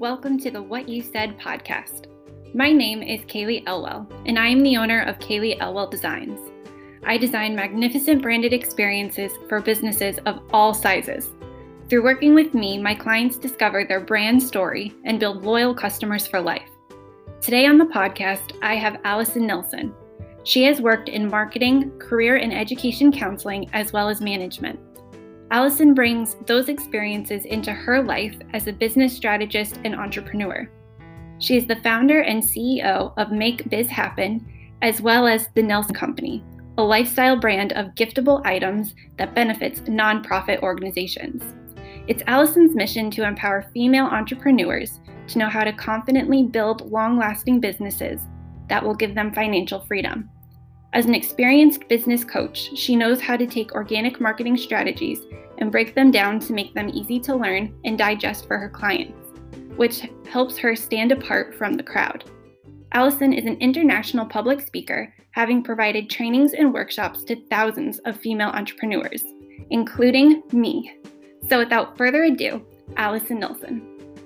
Welcome to the What You Said podcast. My name is Kaylee Elwell, and I am the owner of Kaylee Elwell Designs. I design magnificent branded experiences for businesses of all sizes. Through working with me, my clients discover their brand story and build loyal customers for life. Today on the podcast, I have Allison Nilsson. She has worked in marketing, career and education counseling, as well as management. Allison brings those experiences into her life as a business strategist and entrepreneur. She is the founder and CEO of Make Biz Happen, as well as the Nilsson Company, a lifestyle brand of giftable items that benefits nonprofit organizations. It's Allison's mission to empower female entrepreneurs to know how to confidently build long-lasting businesses that will give them financial freedom. As an experienced business coach, she knows how to take organic marketing strategies and break them down to make them easy to learn and digest for her clients, which helps her stand apart from the crowd. Allison is an international public speaker, having provided trainings and workshops to thousands of female entrepreneurs, including me. So without further ado, Allison Nilsson.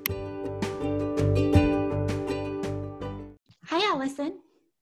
Hi, Allison.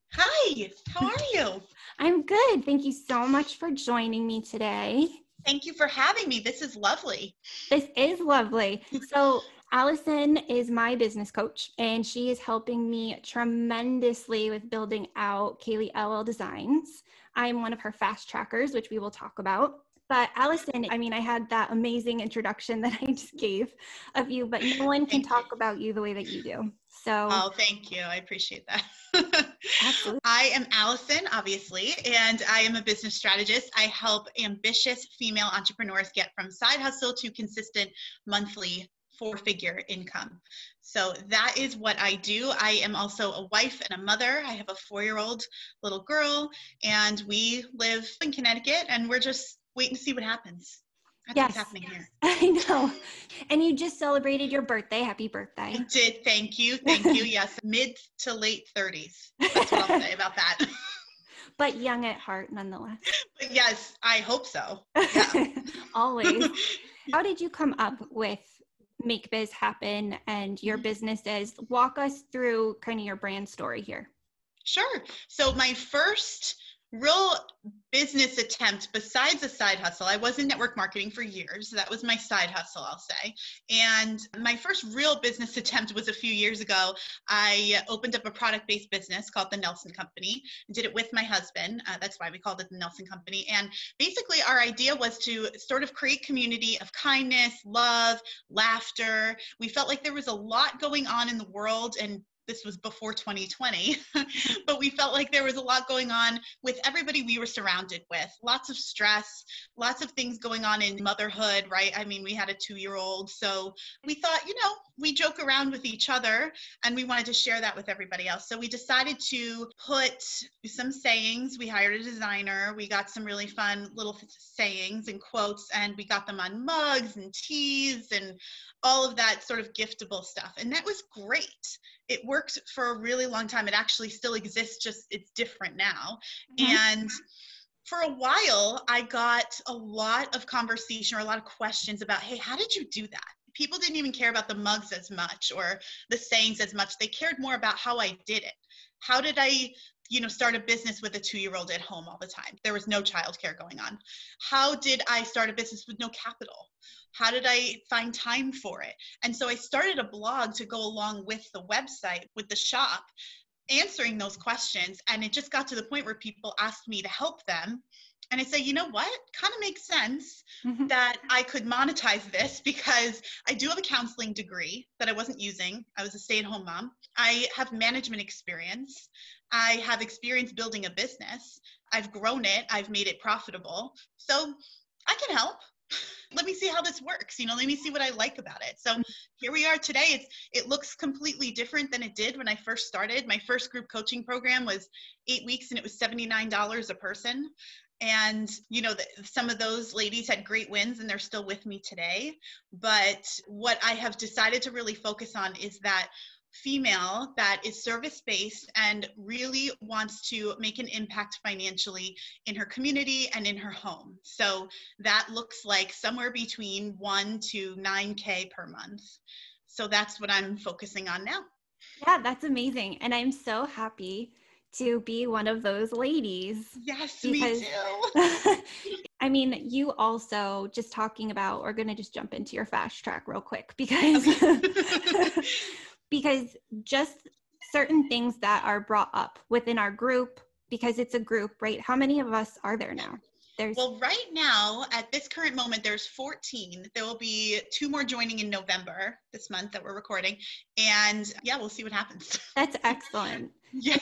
Hi, how are you? I'm good. Thank you so much for joining me today. Thank you for having me. This is lovely. This is lovely. So Allison is my business coach, and she is helping me tremendously with building out Kaylee Elwell Designs. I'm one of her fast trackers, which we will talk about. But Allison, I had that amazing introduction that I just gave of you, but no one can talk about you the way that you do. So, oh, thank you. I appreciate that. Absolutely. I am Allison, obviously, and I am a business strategist. I help ambitious female entrepreneurs get from side hustle to consistent monthly four-figure income. So that is what I do. I am also a wife and a mother. I have a 4-year-old little girl, and we live in Connecticut, and we're just waiting to see what happens. That's what's happening here. I know. And you just celebrated your birthday. Happy birthday. I did. Thank you. Thank you. Yes. Mid to late 30s. That's what I'll say about that. But young at heart, nonetheless. But yes, I hope so. Yeah. Always. How did you come up with Make Biz Happen and your businesses? Walk us through kind of your brand story here. Sure. So my first real business attempt besides a side hustle, I was in network marketing for years. That was my side hustle, I'll say. And my first real business attempt was a few years ago. I opened up a product-based business called the Nilsson Company and did it with my husband. That's why we called it the Nilsson Company. And basically our idea was to sort of create community of kindness, love, laughter. We felt like there was a lot going on in the world, and this was before 2020, but we felt like there was a lot going on with everybody we were surrounded with. Lots of stress, lots of things going on in motherhood, right? I mean, we had a 2-year-old. So we thought, we joke around with each other, and we wanted to share that with everybody else. So we decided to put some sayings. We hired a designer. We got some really fun little sayings and quotes, and we got them on mugs and tees and all of that sort of giftable stuff. And that was great. It worked for a really long time. It actually still exists, just it's different now. Mm-hmm. And for a while, I got a lot of conversation or a lot of questions about, hey, how did you do that? People didn't even care about the mugs as much or the sayings as much. They cared more about how I did it. How did I start a business with a 2-year-old at home all the time? There was no childcare going on. How did I start a business with no capital? How did I find time for it? And so I started a blog to go along with the website, with the shop, answering those questions. And it just got to the point where people asked me to help them. And I say, you know what? Kind of makes sense that I could monetize this, because I do have a counseling degree that I wasn't using. I was a stay-at-home mom. I have management experience. I have experience building a business. I've grown it. I've made it profitable. So I can help. Let me see how this works. Let me see what I like about it. So here we are today. It looks completely different than it did when I first started. My first group coaching program was 8 weeks, and it was $79 a person. And, some of those ladies had great wins, and they're still with me today. But what I have decided to really focus on is that female that is service-based and really wants to make an impact financially in her community and in her home. So that looks like somewhere between 1 to 9K per month. So that's what I'm focusing on now. Yeah, that's amazing. And I'm so happy to be one of those ladies. Yes, Because, me too. I mean, you also just talking about, we're going to just jump into your fast track real quick because, Okay. because just certain things that are brought up within our group, because it's a group, right? How many of us are there now? Well, right now, at this current moment, there's 14. There will be 2 more joining in November this month that we're recording. And yeah, we'll see what happens. That's excellent. Yeah.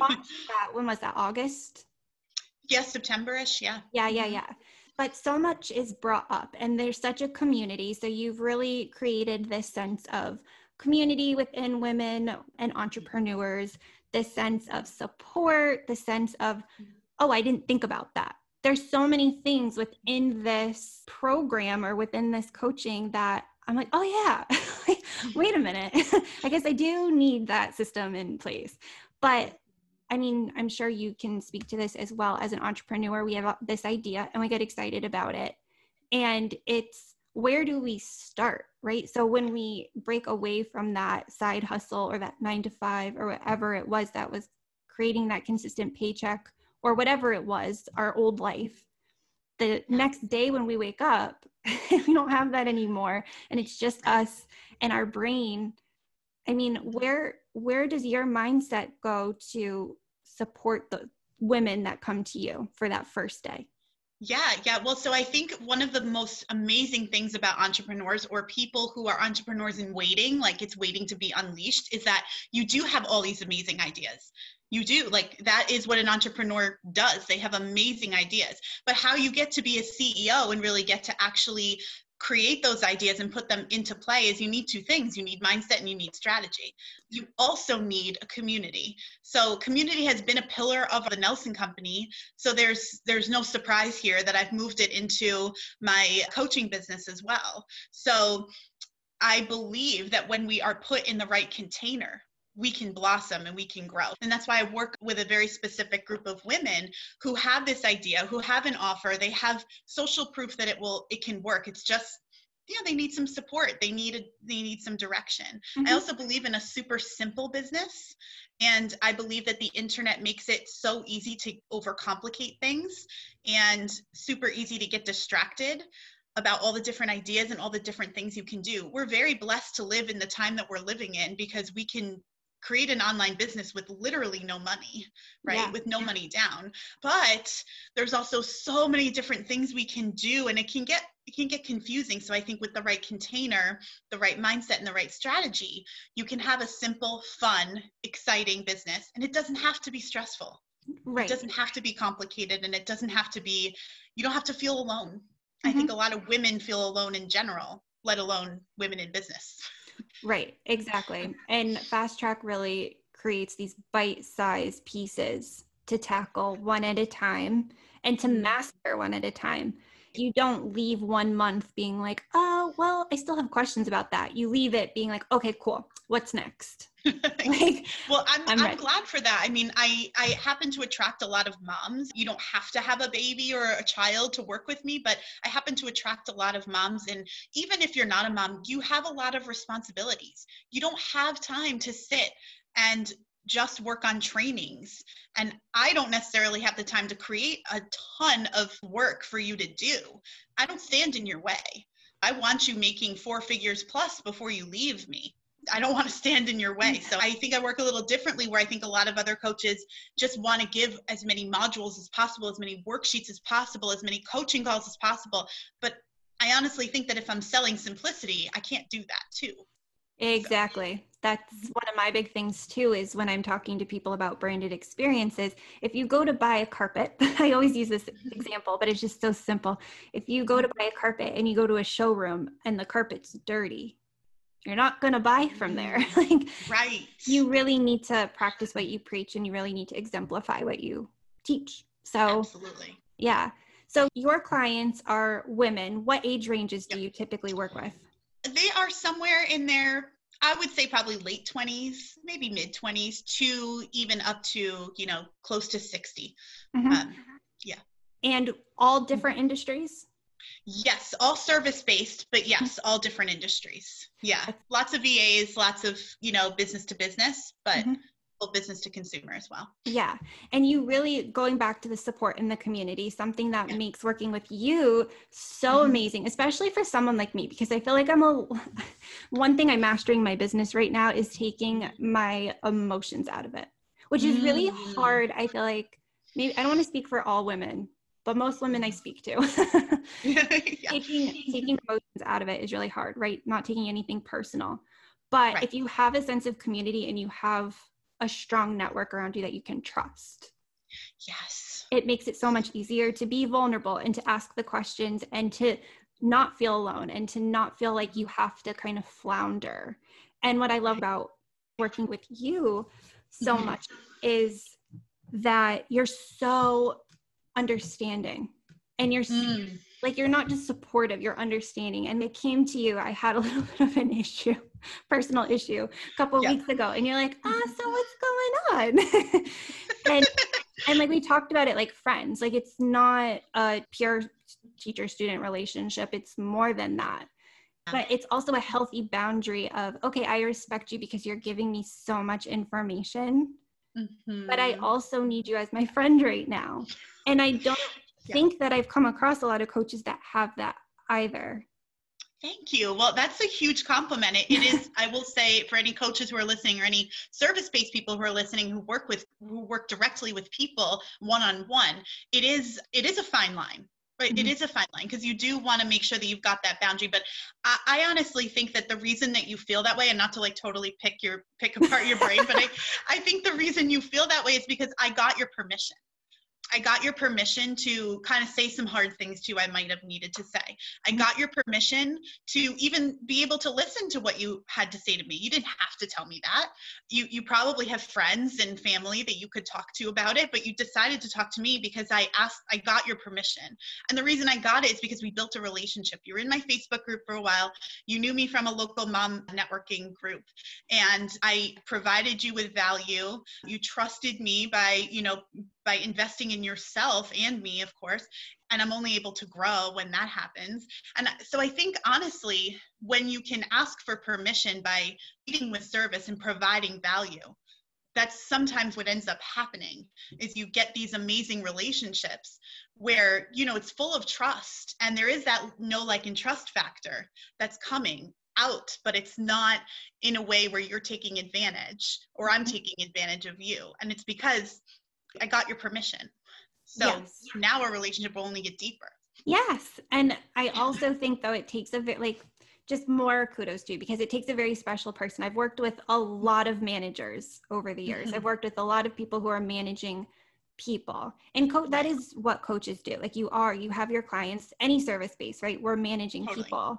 When was that? August? Yeah, September-ish. Yeah. Yeah. But so much is brought up and there's such a community. So you've really created this sense of community within women and entrepreneurs, this sense of support, the sense of, oh, I didn't think about that. There's so many things within this program or within this coaching that I'm like, oh yeah, wait a minute. I guess I do need that system in place. But I mean, I'm sure you can speak to this as well. As an entrepreneur, we have this idea and we get excited about it. And it's, where do we start, right? So when we break away from that side hustle or that 9 to 5 or whatever it was that was creating that consistent paycheck or whatever it was, our old life, the next day when we wake up, we don't have that anymore. And it's just us and our brain. I mean, where does your mindset go to support the women that come to you for that first day? Yeah. Well, so I think one of the most amazing things about entrepreneurs or people who are entrepreneurs in waiting, like it's waiting to be unleashed, is that you do have all these amazing ideas. You do. Like that is what an entrepreneur does. They have amazing ideas. But how you get to be a CEO and really get to actually create those ideas and put them into play is you need 2 things. You need mindset and you need strategy. You also need a community. So community has been a pillar of the Nelson Company. So there's no surprise here that I've moved it into my coaching business as well. So I believe that when we are put in the right container, we can blossom and we can grow. And that's why I work with a very specific group of women who have this idea, who have an offer, they have social proof that it can work. It's just, they need some support. They need some direction. Mm-hmm. I also believe in a super simple business. And I believe that the internet makes it so easy to overcomplicate things and super easy to get distracted about all the different ideas and all the different things you can do. We're very blessed to live in the time that we're living in because we can create an online business with literally no money, right? Yeah. With no money down. But there's also so many different things we can do and it can get confusing. So I think with the right container, the right mindset and the right strategy, you can have a simple, fun, exciting business and it doesn't have to be stressful. Right. It doesn't have to be complicated and it doesn't have to be, you don't have to feel alone. Mm-hmm. I think a lot of women feel alone in general, let alone women in business. Right, exactly. And Fast Track really creates these bite-sized pieces to tackle one at a time and to master one at a time. You don't leave 1 month being like, oh, well, I still have questions about that. You leave it being like, okay, cool. What's next? Well, I'm glad for that. I mean, I happen to attract a lot of moms. You don't have to have a baby or a child to work with me, but I happen to attract a lot of moms. And even if you're not a mom, you have a lot of responsibilities. You don't have time to sit and just work on trainings. And I don't necessarily have the time to create a ton of work for you to do. I don't stand in your way. I want you making 4 figures plus before you leave me. I don't want to stand in your way. So I think I work a little differently where I think a lot of other coaches just want to give as many modules as possible, as many worksheets as possible, as many coaching calls as possible. But I honestly think that if I'm selling simplicity, I can't do that too. Exactly. That's one of my big things too, is when I'm talking to people about branded experiences. If you go to buy a carpet, I always use this example, but it's just so simple. If you go to buy a carpet and you go to a showroom and the carpet's dirty, you're not going to buy from there. Right. You really need to practice what you preach and you really need to exemplify what you teach. So absolutely. Yeah. So your clients are women. What age ranges do you typically work with? They are somewhere in their, I would say probably late 20s, maybe mid 20s to even up to, close to 60. Mm-hmm. Yeah. And all different industries? Yes, all service-based, but yes, all different industries. Yeah, lots of VAs, lots of, business to business, but business to consumer as well. Yeah. And you really, going back to the support in the community, something that makes working with you so amazing, especially for someone like me, because I feel like one thing I'm mastering in my business right now is taking my emotions out of it, which is really hard. I feel like maybe, I don't want to speak for all women, but most women I speak to. Taking emotions out of it is really hard, right? Not taking anything personal. But if you have a sense of community and you have a strong network around you that you can trust. Yes. It makes it so much easier to be vulnerable and to ask the questions and to not feel alone and to not feel like you have to kind of flounder. And what I love about working with you so much is that you're so understanding and you're like, you're not just supportive, you're understanding. And it came to you, I had a little bit of an issue, personal issue a couple of weeks ago. And you're like, so what's going on? and like, we talked about it like friends, like it's not a pure teacher-student relationship. It's more than that. But it's also a healthy boundary of, okay, I respect you because you're giving me so much information, but I also need you as my friend right now. And I don't think that I've come across a lot of coaches that have that either. Thank you. Well, that's a huge compliment. It is, I will say, for any coaches who are listening or any service-based people who are listening who work directly with people one-on-one, it is a fine line. Right? It is a fine line because you do want to make sure that you've got that boundary. But I honestly think that the reason that you feel that way, and not to like totally pick apart your brain, but I think the reason you feel that way is because I got your permission. I got your permission to kind of say some hard things to you I might have needed to say. I got your permission to even be able to listen to what you had to say to me. You didn't have to tell me that. You probably have friends and family that you could talk to about it, but you decided to talk to me because I got your permission. And the reason I got it is because we built a relationship. You were in my Facebook group for a while. You knew me from a local mom networking group, and I provided you with value. You trusted me by investing in yourself and me, of course, and I'm only able to grow when that happens. And so I think, honestly, when you can ask for permission by leading with service and providing value, that's sometimes what ends up happening is you get these amazing relationships where, it's full of trust, and there is that know, like, and trust factor that's coming out, but it's not in a way where you're taking advantage or I'm taking advantage of you. And it's because I got your permission. So now our relationship will only get deeper. Yes. And I also think, though, it takes a bit, like, just more kudos to you because it takes a very special person. I've worked with a lot of managers over the years. I've worked with a lot of people who are managing people, and that is what coaches do. Like, you have your clients, any service base, right? We're managing people.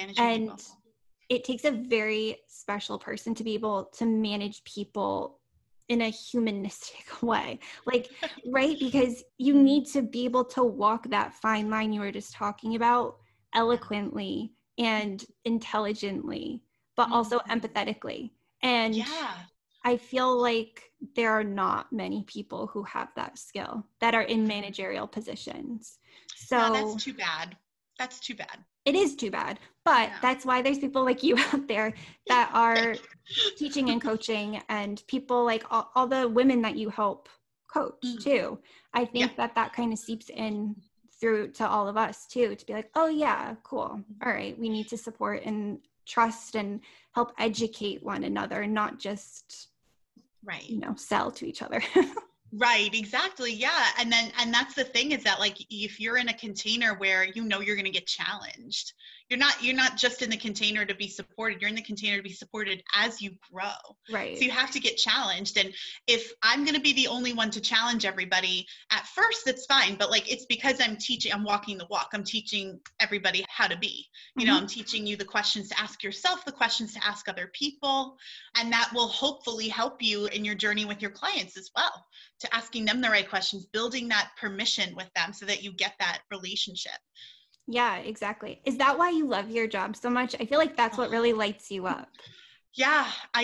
It takes a very special person to be able to manage people in a humanistic way, like, right? Because you need to be able to walk that fine line you were just talking about eloquently and intelligently, but also empathetically. And I feel like there are not many people who have that skill that are in managerial positions. So that's too bad. That's too bad. It is too bad, but that's why there's people like you out there that are teaching and coaching, and people like all the women that you help coach too. I think that kind of seeps in through to all of us too, to be like, oh yeah, cool. All right. We need to support and trust and help educate one another, not just, sell to each other. Right, exactly. Yeah. And that's the thing is that, like, if you're in a container where you're going to get challenged, you're not just in the container to be supported. You're in the container to be supported as you grow. Right. So you have to get challenged. And if I'm going to be the only one to challenge everybody at first, that's fine. But like, it's because I'm walking the walk. I'm teaching everybody how to be, I'm teaching you the questions to ask yourself, the questions to ask other people. And that will hopefully help you in your journey with your clients as well, to asking them the right questions, building that permission with them so that you get that relationship. Yeah, exactly. Is that why you love your job so much? I feel like that's what really lights you up. Yeah, I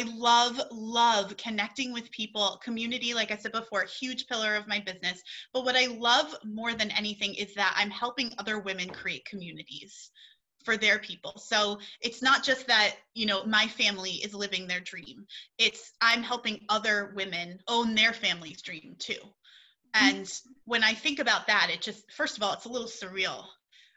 love connecting with people. Community, like I said before, a huge pillar of my business. But what I love more than anything is that I'm helping other women create communities for their people. So it's not just that, my family is living their dream. I'm helping other women own their family's dream too. And when I think about that, it just, first of all, it's a little surreal,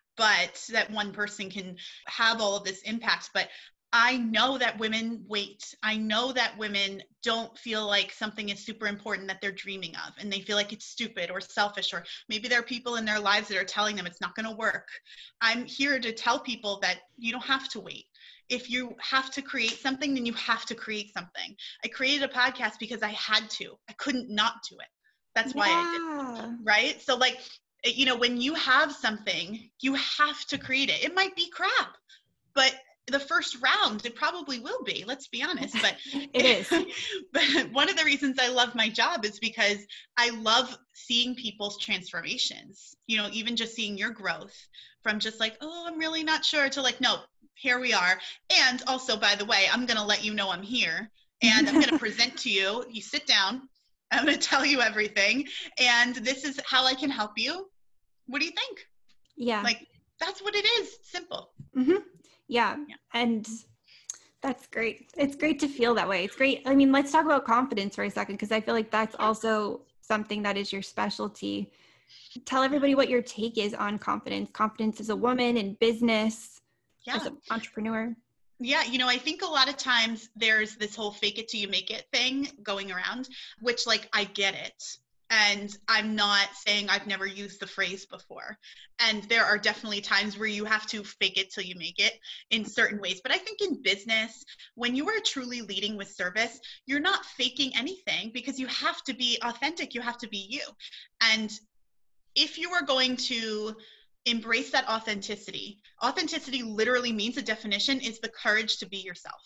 but that one person can have all of this impact. But I know that women wait. I know that women don't feel like something is super important that they're dreaming of, and they feel like it's stupid or selfish, or maybe there are people in their lives that are telling them it's not going to work. I'm here to tell people that you don't have to wait. If you have to create something, then you have to create something. I created a podcast because I had to. I couldn't not do it. That's why I did it, right? So like, when you have something, you have to create it. It might be crap, but the first round, it probably will be, let's be honest, but it is. But one of the reasons I love my job is because I love seeing people's transformations, even just seeing your growth from just like, oh, I'm really not sure, to like, no, here we are. And also, by the way, I'm going to let you know I'm here, and I'm going to present to you. You sit down, I'm going to tell you everything, and this is how I can help you. What do you think? Yeah. Like, that's what it is. Simple. Mm-hmm. Yeah. And that's great. It's great to feel that way. It's great. I mean, let's talk about confidence for a second, because I feel like that's also something that is your specialty. Tell everybody what your take is on confidence as a woman in business, as an entrepreneur. Yeah, I think a lot of times there's this whole fake it till you make it thing going around, which, like, I get it. And I'm not saying I've never used the phrase before. And there are definitely times where you have to fake it till you make it in certain ways. But I think in business, when you are truly leading with service, you're not faking anything, because you have to be authentic. You have to be you. And if you are going to embrace that authenticity literally means, the definition is the courage to be yourself.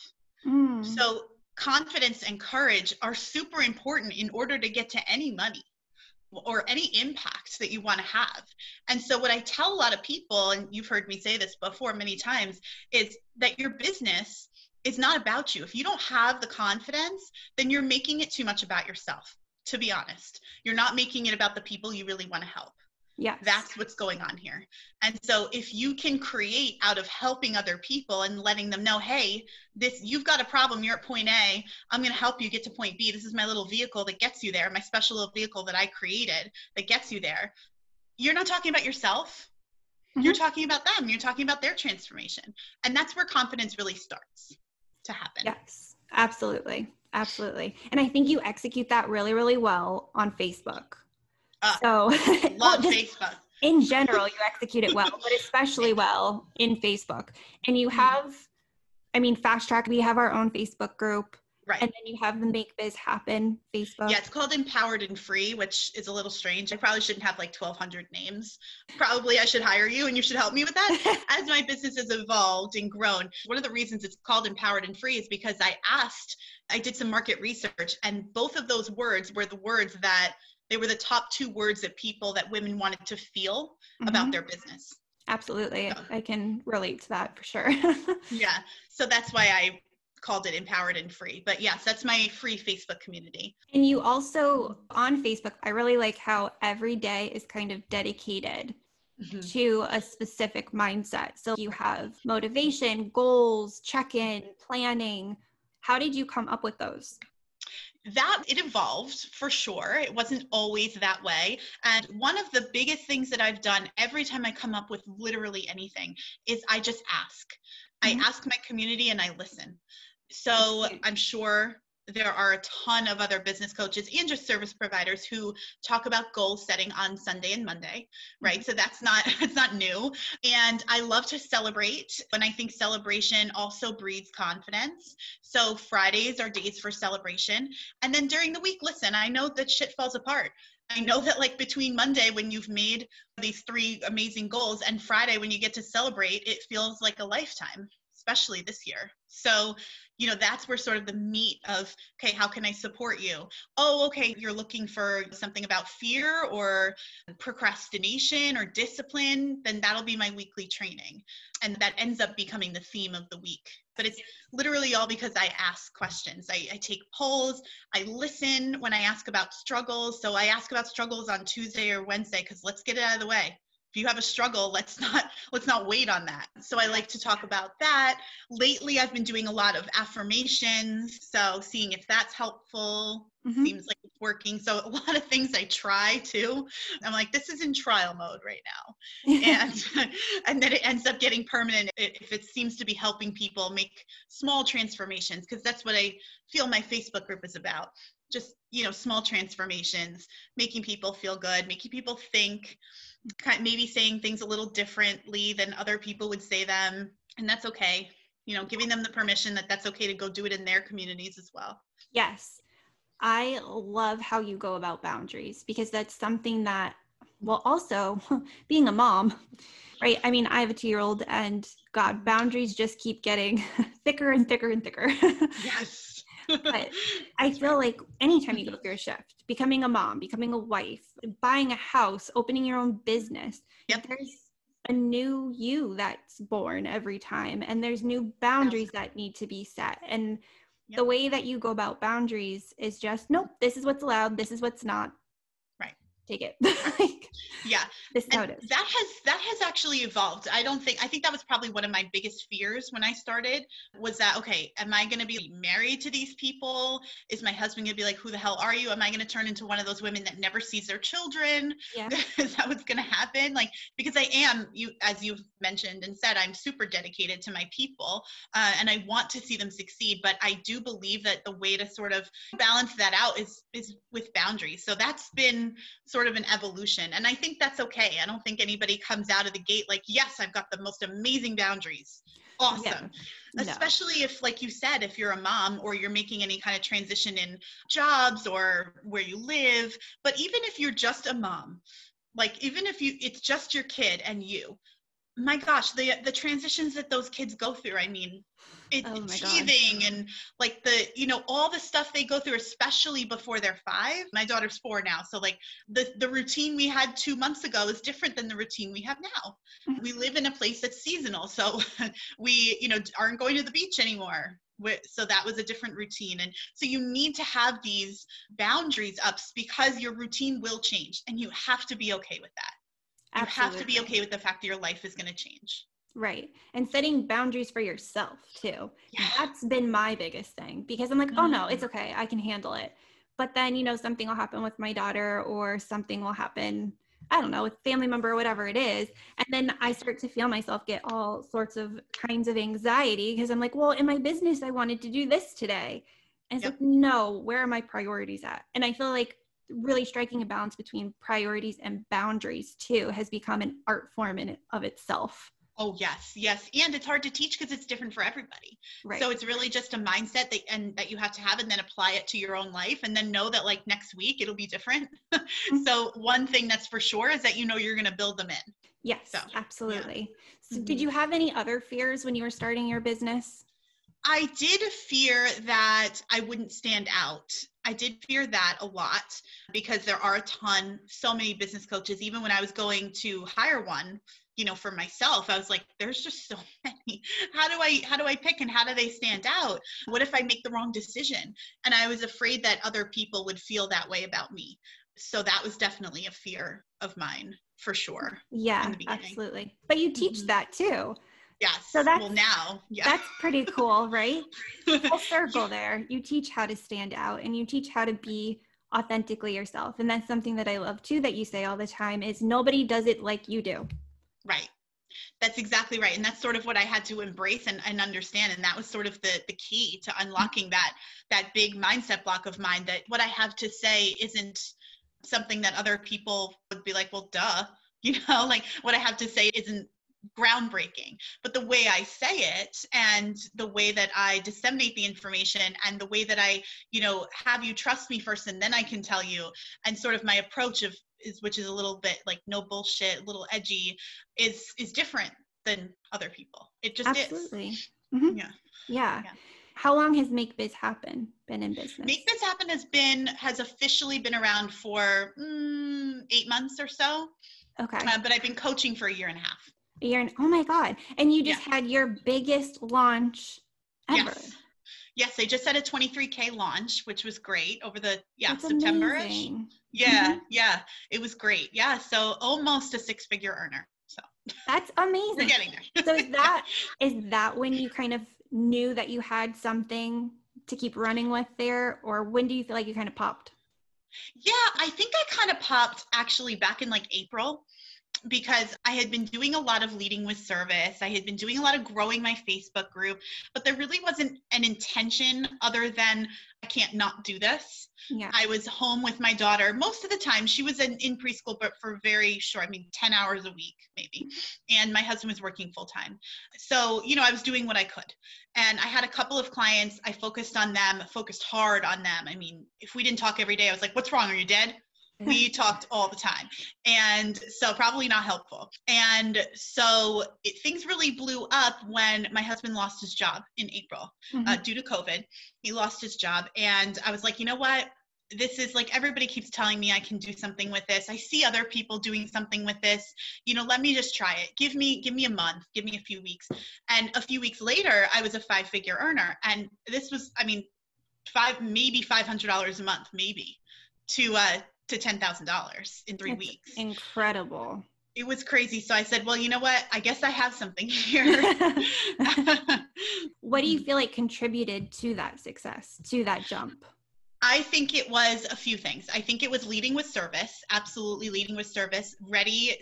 So confidence and courage are super important in order to get to any money or any impact that you want to have. And so what I tell a lot of people, and you've heard me say this before many times, is that your business is not about you. If you don't have the confidence, then you're making it too much about yourself, to be honest. You're not making it about the people you really want to help. Yeah, that's what's going on here. And so if you can create out of helping other people and letting them know, hey, you've got a problem, you're at point A, I'm going to help you get to point B. This is my little vehicle that gets you there, my special little vehicle that I created that gets you there. You're not talking about yourself. You're talking about them. You're talking about their transformation. And that's where confidence really starts to happen. Yes, absolutely. Absolutely. And I think you execute that really, really well on Facebook. So love Facebook. In general, you execute it well, but especially well in Facebook. And you have, Fast Track, we have our own Facebook group. Right. And then you have the Make Biz Happen Facebook. Yeah, it's called Empowered and Free, which is a little strange. I probably shouldn't have like 1,200 names. Probably I should hire you and you should help me with that. As my business has evolved and grown, one of the reasons it's called Empowered and Free is because I did some market research, and both of those words were the words that they were the top 2 words that women wanted to feel about their business. Absolutely. So, I can relate to that for sure. Yeah. So that's why I called it Empowered and Free. But yes, that's my free Facebook community. And you also, on Facebook, I really like how every day is kind of dedicated to a specific mindset. So you have motivation, goals, check-in, planning. How did you come up with those? That it evolved for sure. It wasn't always that way. And one of the biggest things that I've done every time I come up with literally anything is I just ask. I ask my community and I listen. So I'm sure there are a ton of other business coaches and just service providers who talk about goal setting on Sunday and Monday, right? So it's not new. And I love to celebrate. And I think celebration also breeds confidence. So Fridays are days for celebration. And then during the week, listen, I know that shit falls apart. I know that like between Monday when you've made these 3 amazing goals and Friday when you get to celebrate, it feels like a lifetime. especially this year. So, that's where sort of the meat of, okay, how can I support you? Oh, okay, you're looking for something about fear or procrastination or discipline, then that'll be my weekly training. And that ends up becoming the theme of the week. But it's literally all because I ask questions. I take polls. I listen when I ask about struggles. So I ask about struggles on Tuesday or Wednesday, because let's get it out of the way. If you have a struggle, let's not wait on that. So I like to talk about that. Lately, I've been doing a lot of affirmations. So seeing if that's helpful. Seems like it's working. So a lot of things I try too. I'm like, this is in trial mode right now. And then it ends up getting permanent if it seems to be helping people make small transformations, because that's what I feel my Facebook group is about. Just, small transformations, making people feel good, making people think, maybe saying things a little differently than other people would say them. And that's okay. Giving them the permission that that's okay to go do it in their communities as well. Yes. I love how you go about boundaries, because that's something that, well, also being a mom, right? I mean, I have a 2-year-old, and God, boundaries just keep getting thicker and thicker and thicker. Yes. But I feel like anytime you go through a shift, becoming a mom, becoming a wife, buying a house, opening your own business, there's a new you that's born every time. And there's new boundaries that need to be set. And the way that you go about boundaries is just, nope, this is what's allowed. This is what's not. Right. Take it. Yeah. This is how it is. That has actually evolved. I think that was probably one of my biggest fears when I started, was that, okay, am I going to be married to these people? Is my husband going to be like, who the hell are you? Am I going to turn into one of those women that never sees their children? Yeah. Is that what's going to happen? Because I am, as you've mentioned and said, I'm super dedicated to my people, and I want to see them succeed. But I do believe that the way to sort of balance that out is with boundaries. So that's been sort of an evolution. And I think that's okay. I don't think anybody comes out of the gate like, yes, I've got the most amazing boundaries. Awesome. Yeah. No. Especially if, like you said, if you're a mom or you're making any kind of transition in jobs or where you live. But even if you're just a mom, even if it's just your kid and you, my gosh, the transitions that those kids go through, I mean, teething and all the stuff they go through, especially before they're 5. My daughter's 4 now. So the routine we had 2 months ago is different than the routine we have now. We live in a place that's seasonal. So we, aren't going to the beach anymore. So that was a different routine. And so you need to have these boundaries up, because your routine will change, and you have to be okay with that. You Absolutely. Have to be okay with the fact that your life is going to change. Right. And setting boundaries for yourself too. Yeah. That's been my biggest thing, because I'm like, oh no, it's okay. I can handle it. But then, something will happen with my daughter, or something will happen, I don't know, with a family member or whatever it is. And then I start to feel myself get all sorts of kinds of anxiety, because I'm like, well, in my business, I wanted to do this today. And it's like, no, where are my priorities at? And I feel like really striking a balance between priorities and boundaries too has become an art form in of itself. Oh, yes. And it's hard to teach because it's different for everybody. Right. So it's really just a mindset that you have to have, and then apply it to your own life, and then know that next week it'll be different. So one thing that's for sure is that you're going to build them in. Yes, absolutely. Yeah. So did you have any other fears when you were starting your business? I did fear that I wouldn't stand out. I did fear that a lot, because there are so many business coaches. Even when I was going to hire one, for myself, I was like, there's just so many. How do I pick, and how do they stand out? What if I make the wrong decision? And I was afraid that other people would feel that way about me. So that was definitely a fear of mine, for sure. Yeah, absolutely. But you teach that too. Yes. So that's pretty cool, right? Full circle there. You teach how to stand out, and you teach how to be authentically yourself. And that's something that I love too, that you say all the time, is nobody does it like you do. Right. That's exactly right. And that's sort of what I had to embrace and understand. And that was sort of the key to unlocking that big mindset block of mine, that what I have to say isn't something that other people would be like, well, duh, what I have to say isn't groundbreaking, but the way I say it, and the way that I disseminate the information, and the way that I, have you trust me first, and then I can tell you, and sort of my approach which is a little bit no bullshit, a little edgy, is different than other people. It just Absolutely. is. Mm-hmm. Yeah. Yeah. Yeah. How long has Make Biz Happen been in business? Make Biz Happen has officially been around for 8 months or so. Okay. But I've been coaching for a year and a half. Oh my God. And you just had your biggest launch ever. Yes, I just had a 23K launch, which was great over the That's September-ish. amazing. Yeah, yeah, it was great. Yeah, so almost a 6-figure earner. So that's amazing. We're getting there. So is that when you kind of knew that you had something to keep running with there, or when do you feel like you kind of popped? Yeah, I think I kind of popped actually back in like April, because I had been doing a lot of leading with service. I had been doing a lot of growing my Facebook group, but there really wasn't an intention other than I can't not do this. Yeah. I was home with my daughter most of the time. She was in preschool, but for very short, 10 hours a week, maybe. And my husband was working full time. So, I was doing what I could. And I had a couple of clients. I focused hard on them. If we didn't talk every day, I was like, what's wrong? Are you dead? We talked all the time. And so probably not helpful. And so things really blew up when my husband lost his job in April due to COVID. He lost his job. And I was like, you know what? This is like, everybody keeps telling me I can do something with this. I see other people doing something with this. Let me just try it. Give me a month, give me a few weeks. And a few weeks later, I was a 5-figure earner. And this was, maybe $500 a month, maybe to $10,000 in 3 weeks. Incredible. It was crazy. So I said, well, you know what? I guess I have something here. What do you feel like contributed to that success, to that jump? I think it was a few things. I think it was leading with service, absolutely leading with service, ready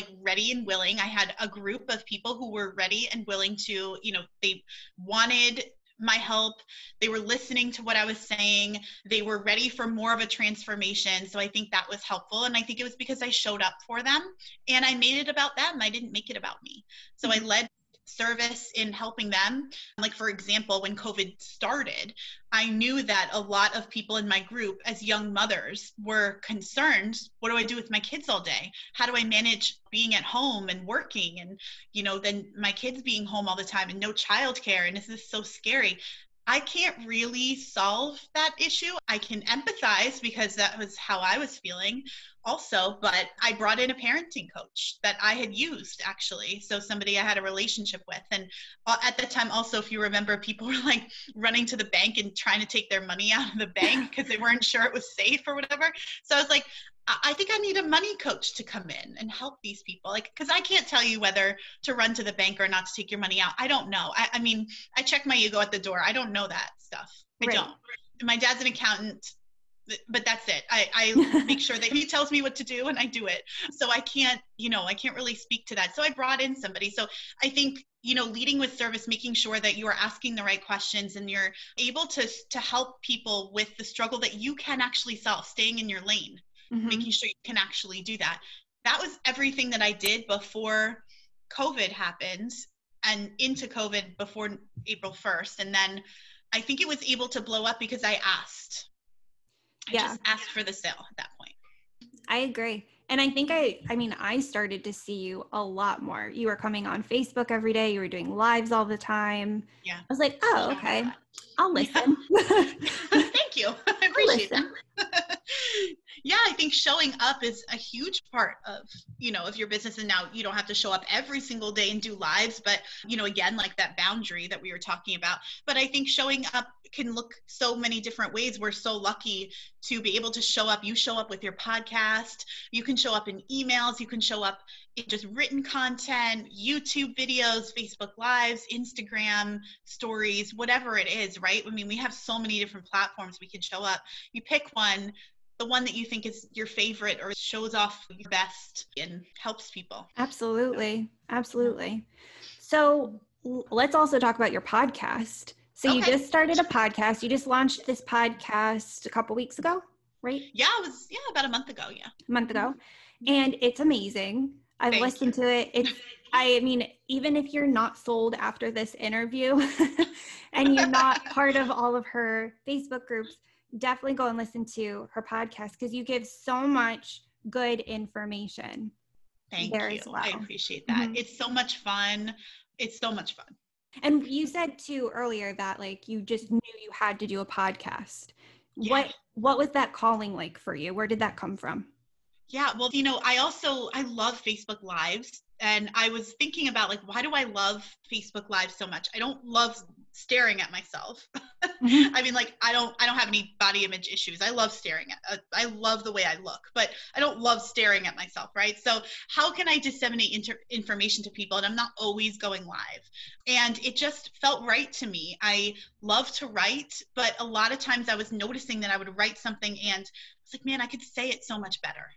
and willing. I had a group of people who were ready and willing to, they wanted my help. They were listening to what I was saying. They were ready for more of a transformation. So I think that was helpful. And I think it was because I showed up for them and I made it about them. I didn't make it about me. So I led service in helping them. Like, for example, when COVID started, I knew that a lot of people in my group as young mothers were concerned. What do I do with my kids all day? How do I manage being at home and working and, then my kids being home all the time and no childcare? And this is so scary. I can't really solve that issue. I can empathize because that was how I was feeling also, but I brought in a parenting coach that I had used actually. So somebody I had a relationship with. And at the time also, if you remember, people were like running to the bank and trying to take their money out of the bank because they weren't sure it was safe or whatever. So I was like, I think I need a money coach to come in and help these people. Because I can't tell you whether to run to the bank or not to take your money out. I don't know. I check my ego at the door. I don't know that stuff. I don't. My dad's an accountant, but that's it. I make sure that he tells me what to do and I do it. So I can't really speak to that. So I brought in somebody. So I think, leading with service, making sure that you are asking the right questions and you're able to help people with the struggle that you can actually solve, staying in your lane. Making sure you can actually do that. That was everything that I did before COVID happened and into COVID before April 1st. And then I think it was able to blow up because I asked. I just asked for the sale at that point. I agree. And I think I started to see you a lot more. You were coming on Facebook every day. You were doing lives all the time. Yeah. I was like, oh, okay. I'll listen. Thank you. I appreciate that. Yeah, I think showing up is a huge part of your business. And now you don't have to show up every single day and do lives, but again, like that boundary that we were talking about. But I think showing up can look so many different ways. We're so lucky to be able to show up. You show up with your podcast. You can show up in emails. You can show up in just written content, YouTube videos, Facebook Lives, Instagram stories, whatever it is, right? We have so many different platforms we can show up. You pick one, the one that you think is your favorite or shows off your best and helps people. Absolutely. Absolutely. So let's also talk about your podcast. So you just started a podcast. You just launched this podcast a couple weeks ago, right? Yeah, it was about a month ago. Yeah. A month ago. And it's amazing. I've listened to it. Even if you're not sold after this interview and you're not part of all of her Facebook groups, definitely go and listen to her podcast because you give so much good information. Thank you. As well. I appreciate that. It's so much fun. It's so much fun. And you said too earlier that like you just knew you had to do a podcast. Yeah. What was that calling like for you? Where did that come from? Yeah, well, I love Facebook Lives, and I was thinking about like, why do I love Facebook Live so much? I don't love staring at myself. Mm-hmm. I mean, like, I don't have any body image issues. I love staring at, I love the way I look, but I don't love staring at myself, right? So how can I disseminate information to people? And I'm not always going live. And it just felt right to me. I love to write, but a lot of times I was noticing that I would write something and I was like, man, I could say it so much better.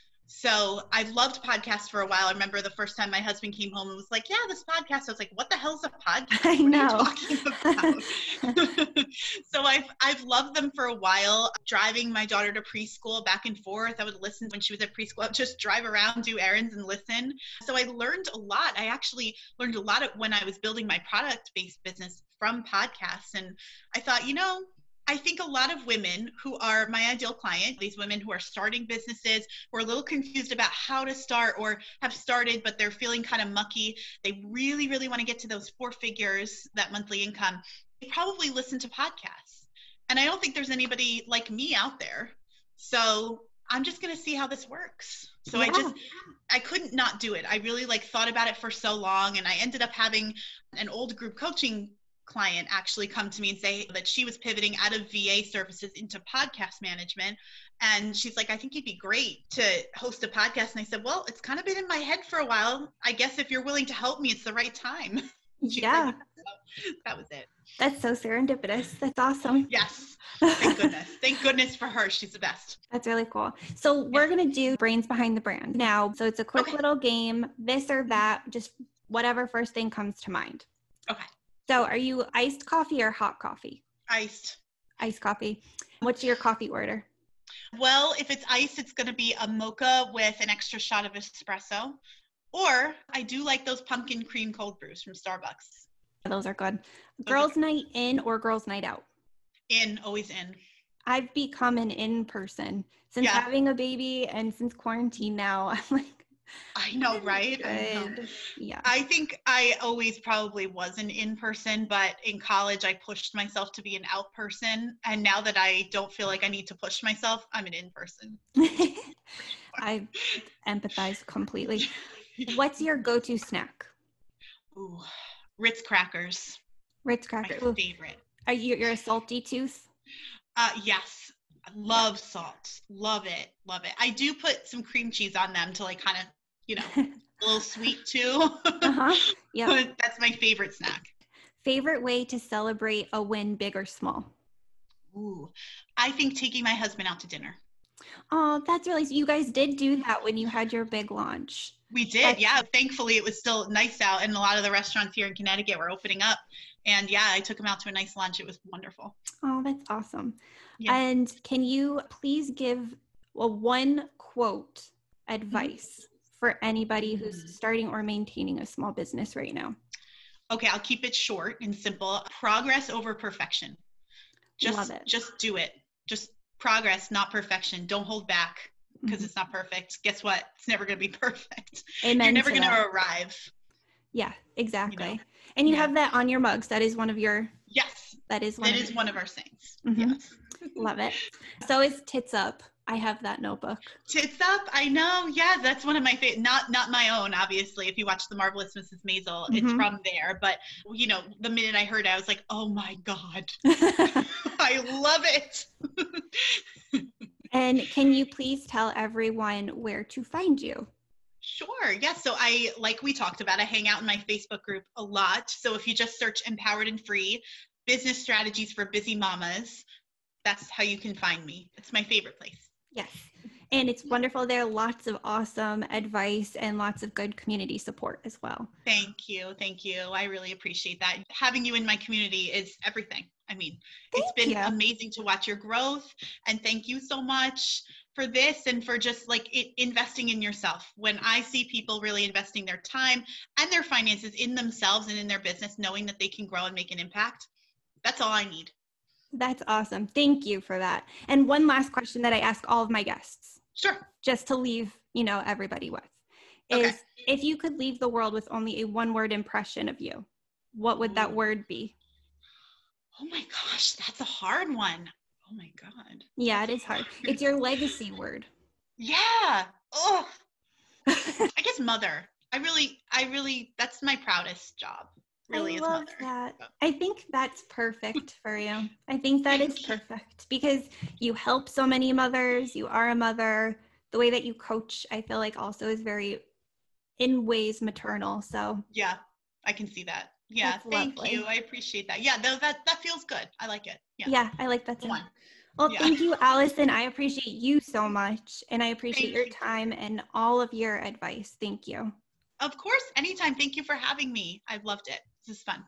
So I've loved podcasts for a while. I remember the first time my husband came home and was like, yeah, this podcast. I was like, what the hell's a podcast? I know. What are you talking about? So I've loved them for a while. Driving my daughter to preschool back and forth. I would listen when she was at preschool. I'd just drive around, do errands and listen. So I learned a lot. I actually learned a lot when I was building my product-based business from podcasts. And I thought, I think a lot of women who are my ideal client, these women who are starting businesses, who are a little confused about how to start or have started, but they're feeling kind of mucky. They really, really want to get to those 4 figures, that monthly income. They probably listen to podcasts. And I don't think there's anybody like me out there. So I'm just going to see how this works. So yeah. I couldn't not do it. I really thought about it for so long. And I ended up having an old group coaching client actually come to me and say that she was pivoting out of VA services into podcast management. And she's like, I think you'd be great to host a podcast. And I said, well, it's kind of been in my head for a while. I guess if you're willing to help me, it's the right time. Yeah. Like, so that was it. That's so serendipitous. That's awesome. Yes. Thank goodness. Thank goodness for her. She's the best. That's really cool. So we're going to do brains behind the brand now. So it's a quick little game, this or that, just whatever first thing comes to mind. Okay. So are you iced coffee or hot coffee? Iced. Iced coffee. What's your coffee order? Well, if it's iced, it's going to be a mocha with an extra shot of espresso. Or I do like those pumpkin cream cold brews from Starbucks. Those are good. Girls' night in or girls' night out? In, always in. I've become an in-person. Since having a baby and since quarantine now, I'm like, I know, right? I know. Yeah. I think I always probably was an in-person, but in college I pushed myself to be an out person. And now that I don't feel like I need to push myself, I'm an in-person. I empathize completely. What's your go-to snack? Ooh, Ritz crackers. Ritz crackers. My favorite. You're a salty tooth? Yes. I love salt. Love it. Love it. I do put some cream cheese on them to kind of, a little sweet too. Yeah. That's my favorite snack. Favorite way to celebrate a win, big or small? Ooh, I think taking my husband out to dinner. Oh, that's really, you guys did do that when you had your big launch. We did. Yeah. Thankfully it was still nice out and a lot of the restaurants here in Connecticut were opening up. And yeah, I took him out to a nice lunch. It was wonderful. Oh, that's awesome. Yeah. And can you please give one quote advice for anybody who's starting or maintaining a small business right now? Okay, I'll keep it short and simple. Progress over perfection. Love it. Just do it. Just progress, not perfection. Don't hold back because it's not perfect. Guess what? It's never going to be perfect. Amen. You're never going to arrive. Yeah, exactly. And you have that on your mugs. That is one of your... Yes. That is one of our sayings. Mm-hmm. Yes. Love it. So is Tits Up. I have that notebook. Tits Up. I know. Yeah, that's one of my favorite. Not my own, obviously. If you watch The Marvelous Mrs. Maisel, it's from there. But, the minute I heard it, I was like, oh my God. I love it. And can you please tell everyone where to find you? Sure. Yeah. So like we talked about, I hang out in my Facebook group a lot. So if you just search Empowered and Free, Business Strategies for Busy Mamas, that's how you can find me. It's my favorite place. Yes. And it's wonderful. There are lots of awesome advice and lots of good community support as well. Thank you. Thank you. I really appreciate that. Having you in my community is everything. I mean, it's been amazing to watch your growth, and thank you so much for this and for just investing in yourself. When I see people really investing their time and their finances in themselves and in their business, knowing that they can grow and make an impact, that's all I need. That's awesome. Thank you for that. And one last question that I ask all of my guests. Sure. Just to leave, everybody with is if you could leave the world with only a one-word impression of you, what would that word be? Oh my gosh, that's a hard one. Oh my God. Yeah, it is hard. It's your legacy word. Yeah. Oh, I guess mother. I really, that's my proudest job. Really, I is love mother. that. I think that's perfect for you. I think that is perfect because you help so many mothers. You are a mother. The way that you coach, I feel like also is very, in ways, maternal. So yeah, I can see that. Yeah, thank you. I appreciate that. Yeah, that feels good. I like it. Yeah, I like that too. Well, yeah. Thank you, Allison. I appreciate you so much, and I appreciate your time and all of your advice. Thank you. Of course, anytime. Thank you for having me. I've loved it. This is fun.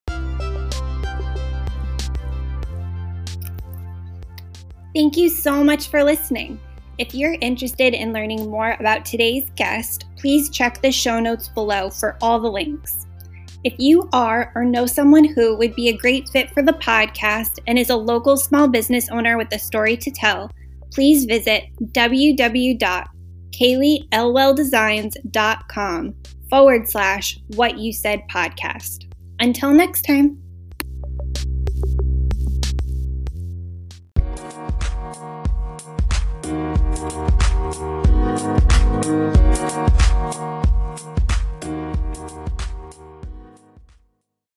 Thank you so much for listening. If you're interested in learning more about today's guest, please check the show notes below for all the links. If you are or know someone who would be a great fit for the podcast and is a local small business owner with a story to tell, please visit www.kayleeelwelldesigns.com/what you said podcast. Until next time.